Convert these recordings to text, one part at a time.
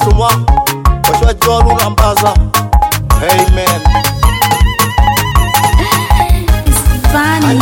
moi, Joshua John Ulambaza. Amen. It's funny.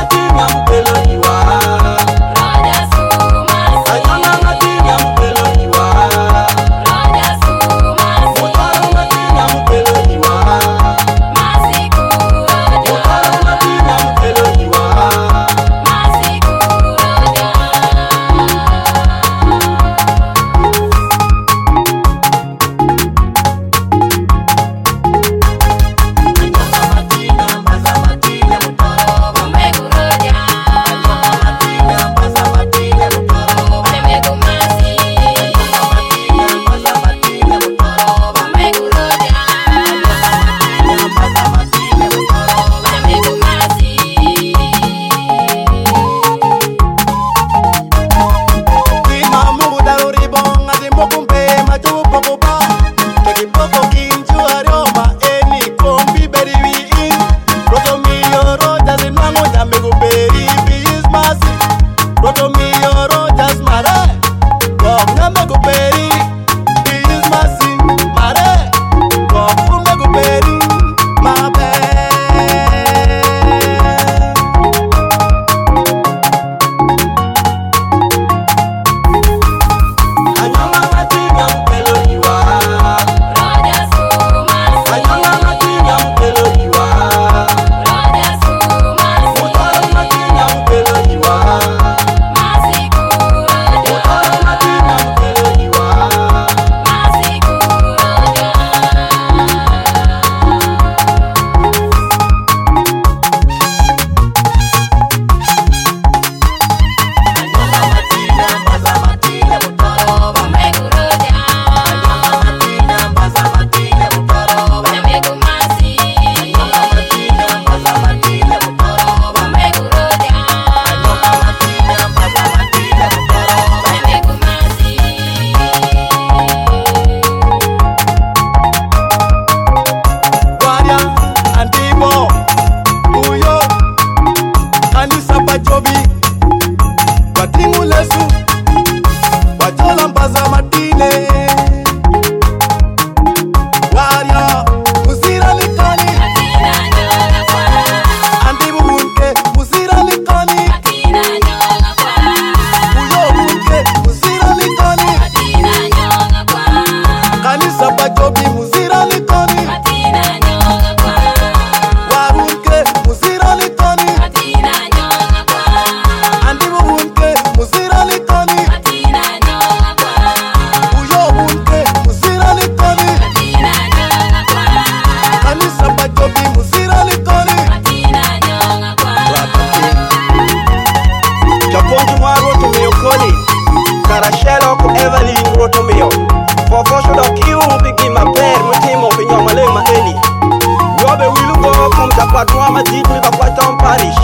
Karashelo ko Evelyn Rotomio. For should of you begin my bed with him of your Malay Maheni. Yobe will go from the Patuama deep with a Paton Parish.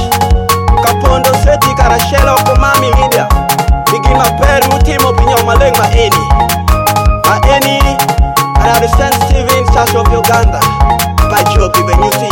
Capondo Seti Karashelo ko Mami Media. Begin my bed with him of your Malay Maheni. Maheni, I understand Steven Church of Uganda. By Joby, when you see